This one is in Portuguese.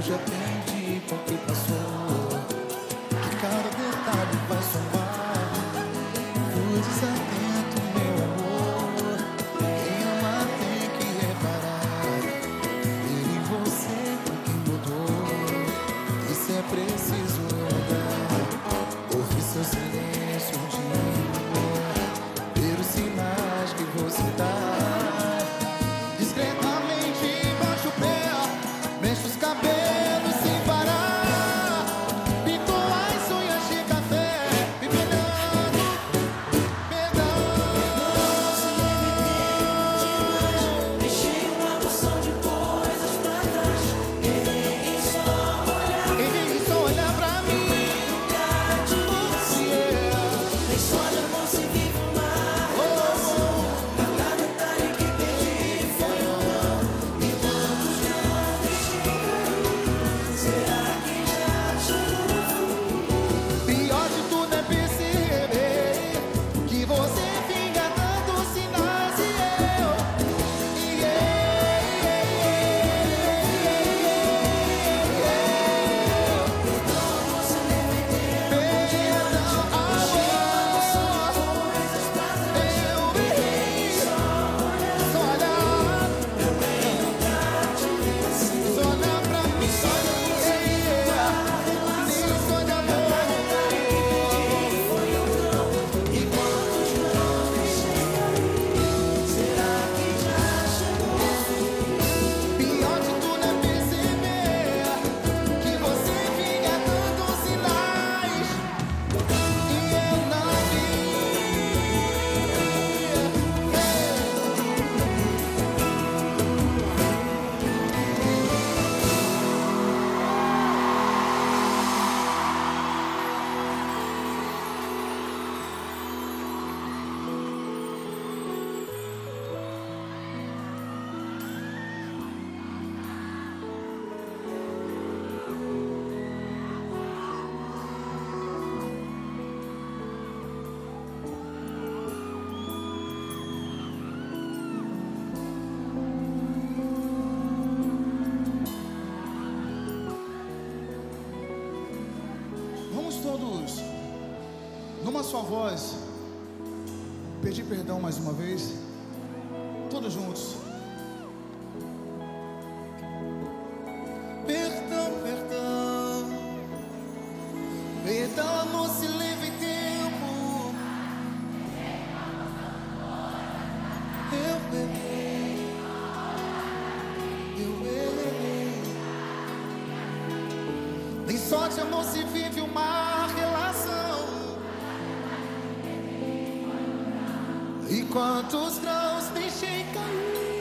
já perdi porque passou, que cada detalhe vai somar. Fui desatento, meu amor. Quem ama tem que reparar. Eu e você foi quem mudou. E se é preciso eu mudar, ouvir seu silêncio um dia, ver os sinais que você dá. Discretamente baixa o pé, mexe os cabelos sem parar, pintou as unhas de café, me pegando, Deixei uma porção de coisas pra trás. Errei só olhar pra mim. Nem só de amor se vive uma relação. Cada detalhe que perdi foi um não. E quantos não deixei cair? Será que já chegou o fim? Pior de tudo é perceber que você vinha dando sinais e eu Você deve ter perdão, amor. Eu errei, só olhar, só olhar pra mim, só de amor. E quantos não deixei cair? Será que já chegou o fim? Pior de tudo é perceber que você vinha dando sinais e eu não vi. Vamos todos, numa só voz, pedir perdão mais uma vez, todos juntos. Perdão, perdão, perdão, não se leve tempo. Eu errei, eu errei. Nem só de amor se vive uma relação. E quantos grãos deixei cair?